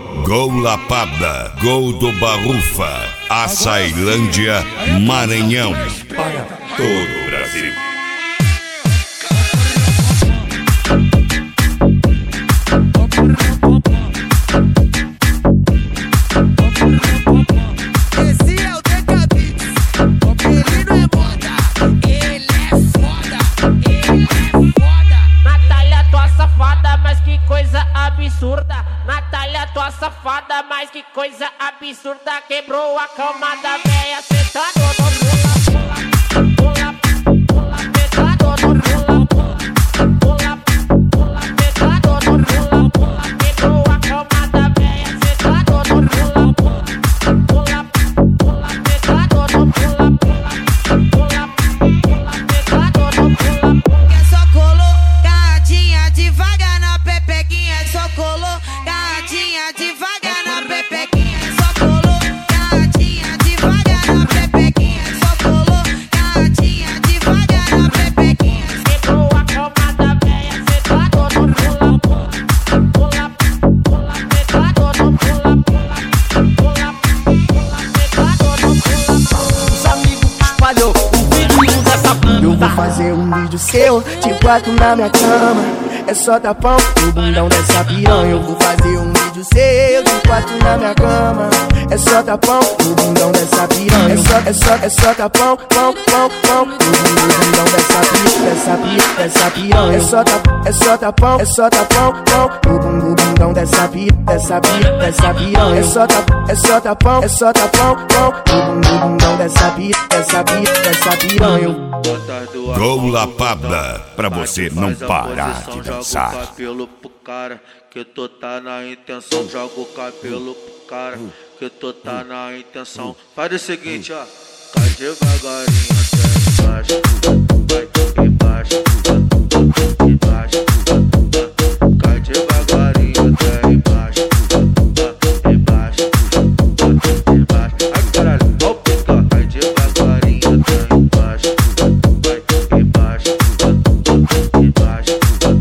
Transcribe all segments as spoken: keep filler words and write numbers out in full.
Gol Lapada, Gol do Barufa, Açailândia, Maranhão. Para todo o Brasil. Esse é o Decabits, ele não é moda, ele é foda, ele é foda. Natália, tua safada, mas que coisa absurda. Natália, tua safada, mas que coisa absurda. Quebrou a cama da véia, sentado no pula, pula, pula, sentado no pula, pula, pula, sentado no pula, pula. Quebrou a cama da véia, sentado no pula, pula, pula, sentado no pula, pula, pula, sentado no pula. É só colocadinha devagar na pepequinha, é só colocadinha devagar na pepequinha, é só colocadinha devagar na pepequinha, é só colocadinha devagar na pepequinha. Quebrou a cama da véia, sentado no pula, pula, pula, sentado no pula, pula, pula, sentado no pula. Os amigos espalhou o vídeo dessa planta. Eu vou fazer um vídeo seu, te quatro na minha cama. É só tapão no bundão dessa piranha. Eu vou fazer um vídeo seu, te quatro na minha cama. É só tapão no bundão dessa piranha. É só, é só, é só tapão, pão, pão, pão no bundão dessa piranha, dessa piranha, dessa piranha. É só tapão, é só tapão, é só tapão, pão no bundão dessa piranha, dessa piranha, dessa piranha. É só tapão, é só tapão, é só tapão, pão no bundão dessa piranha, dessa piranha, dessa piranha. Gol Lapada, pra você não parar de dançar. Joga o cabelo pro cara, que tu tá na intenção. Joga o cabelo pro cara, que tu tá na intenção. Faz o seguinte, ó. Cai devagarinho até embaixo. Vai embaixo, embaixo. Cai devagarinho até embaixo. Embaixo, embaixo. Ai caralho, ó o pica. Cai devagarinho até embaixo. Vai embaixo, embaixo.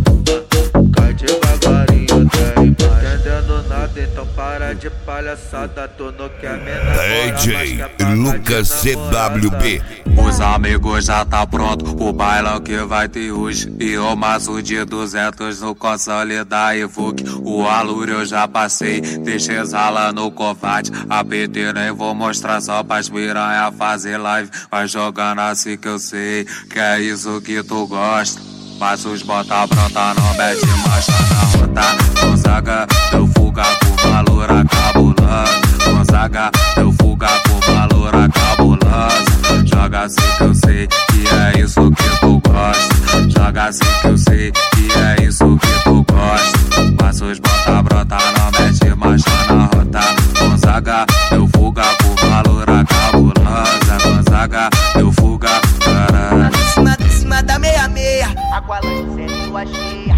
Cai devagarinho até embaixo. Entendendo nada, então para de palhaçada. Tu não quer me namorar, D J Lucas C W B. Os amigos já tá pronto, o bailão que vai ter hoje. E o maço de duzentos no console da Evoque. O aluro eu já passei, deixei exala no combate. A P T nem vou mostrar só pras piranha fazer live. Vai jogando assim que eu sei, que é isso que tu gosta. Mas os bota pronta, não mete marcha na rota. Gonzaga, deu fuga com valor cabuloso. Gonzaga, deu fuga com valor cabuloso. Joga assim que eu sei, que é isso que tu gosta. Joga assim que eu sei, que é isso que tu gosta. Mas os bota pronta, não mete marcha na rota. Gonzaga, deu fuga com valor cabulosa. Gonzaga, deu fuga, caralho. Em cima, em cima da meia-meia, Aqualante sempre tua cheia.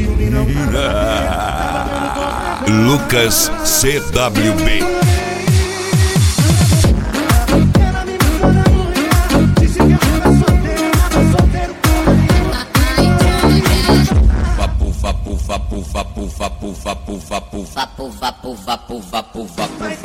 Lucas C W B. Pufa, pufa, pufa, pufa, pufa, pufa, pufa, pufa, pufa, pufa, pufa,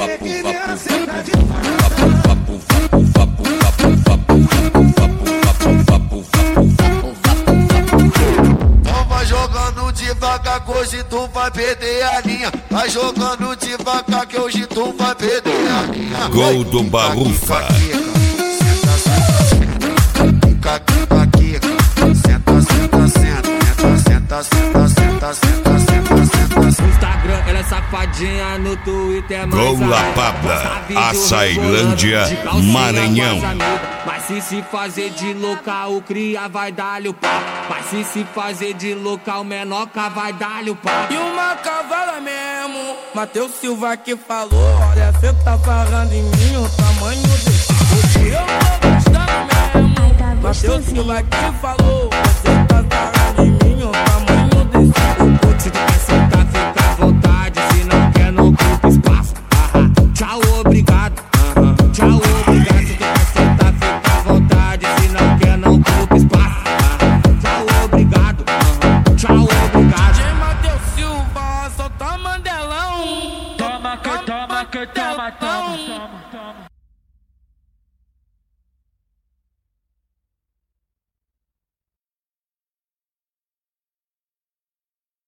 Vai jogando devagar que hoje tu vai perder a linha. Vai jogando devagar que hoje tu vai perder a linha. Gol do Barufa. Fica aqui, aqui, senta, senta, senta, senta, senta, senta, senta, senta, senta. No Instagram ela é safadinha, no Twitter mais Gol Lapada, Açailândia, Maranhão. Mas se se fazer de local, o cria vai dar-lhe o pau. Mas se se fazer de local, menoca vai dar-lhe o pau. E uma cavala mesmo, Matheus Silva que falou. Olha, cê tá falando em mim, o tamanho desse corpo. Eu tô gostando mesmo, Matheus Silva que falou. Cê tá falando em mim, o tamanho desse corpo. Se tu quer sentar, fica à vontade. Se não quer, não ocupa espaço. Aham. Tchau, obrigado. Aham. Tchau, obrigado. Se tu quer sentar, fica à vontade. Se não quer, não ocupa espaço. Aham. Tchau, obrigado. Aham. Tchau, obrigado. Matheus Silva, solta Mandelão. que toma, toma, toma.